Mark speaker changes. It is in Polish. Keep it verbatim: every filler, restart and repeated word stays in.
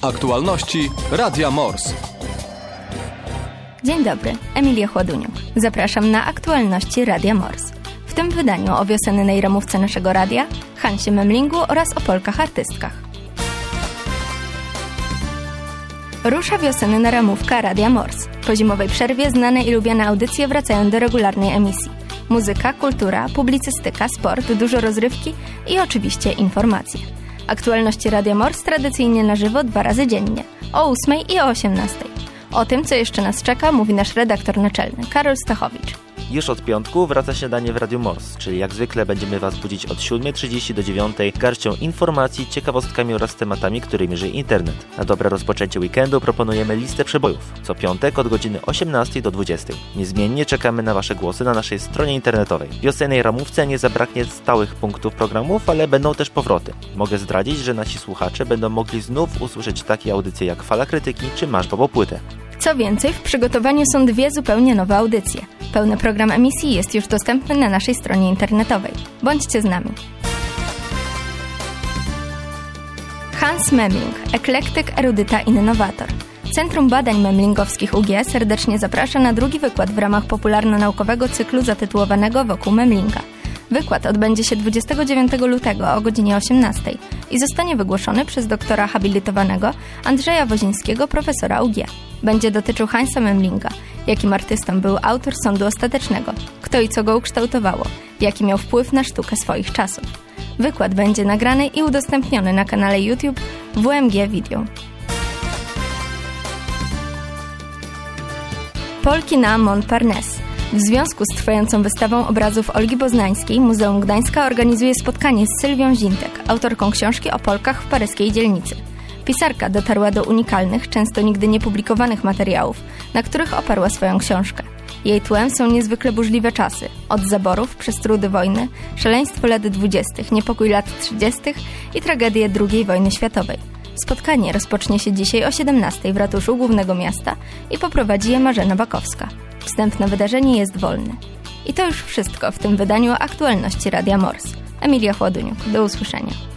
Speaker 1: Aktualności Radia Mors.
Speaker 2: Dzień dobry, Emilia Chładuniuk. Zapraszam na aktualności Radia Mors. W tym wydaniu o wiosennej ramówce naszego radia, Hansie Memlingu oraz o Polkach artystkach. Rusza wiosenna ramówka Radia Mors. Po zimowej przerwie znane i lubiane audycje wracają do regularnej emisji. Muzyka, kultura, publicystyka, sport, dużo rozrywki i oczywiście informacje. Aktualności Radia Mors tradycyjnie na żywo dwa razy dziennie, o ósmej i o osiemnastej. O tym, co jeszcze nas czeka, mówi nasz redaktor naczelny, Karol Stachowicz.
Speaker 3: Już od piątku wraca śniadanie w Radiu Mors, czyli jak zwykle będziemy Was budzić od siódmej trzydzieści do dziewiątej garścią informacji, ciekawostkami oraz tematami, którymi żyje internet. Na dobre rozpoczęcie weekendu proponujemy listę przebojów. Co piątek od godziny osiemnastej do dwudziestej. Niezmiennie czekamy na Wasze głosy na naszej stronie internetowej. W wiosennej ramówce nie zabraknie stałych punktów programów, ale będą też powroty. Mogę zdradzić, że nasi słuchacze będą mogli znów usłyszeć takie audycje jak Fala Krytyki czy Masz Bobo Płytę.
Speaker 2: Co więcej, w przygotowaniu są dwie zupełnie nowe audycje. Pełny program emisji jest już dostępny na naszej stronie internetowej. Bądźcie z nami. Hans Memling, eklektyk, erudyta, innowator. Centrum Badań Memlingowskich U G serdecznie zaprasza na drugi wykład w ramach popularno-naukowego cyklu zatytułowanego Wokół Memlinga. Wykład odbędzie się dwudziestego dziewiątego lutego o godzinie osiemnastej i zostanie wygłoszony przez doktora habilitowanego Andrzeja Wozińskiego, profesora U G. Będzie dotyczył Hansa Memlinga, jakim artystą był autor Sądu Ostatecznego, kto i co go ukształtowało, jaki miał wpływ na sztukę swoich czasów. Wykład będzie nagrany i udostępniony na kanale YouTube W M G Video. Polki na Montparnasse. W związku z trwającą wystawą obrazów Olgi Poznańskiej Muzeum Gdańska organizuje spotkanie z Sylwią Zintek, autorką książki o Polkach w paryskiej dzielnicy. Pisarka dotarła do unikalnych, często nigdy niepublikowanych materiałów, na których oparła swoją książkę. Jej tłem są niezwykle burzliwe czasy, od zaborów przez trudy wojny, szaleństwo lat dwudziestych, niepokój lat trzydziestych i tragedię drugiej wojny światowej. Spotkanie rozpocznie się dzisiaj o siedemnastej w ratuszu głównego miasta i poprowadzi je Marzena Bakowska. Wstęp na wydarzenie jest wolny. I to już wszystko w tym wydaniu aktualności Radia Mors. Emilia Chładuniuk. Do usłyszenia.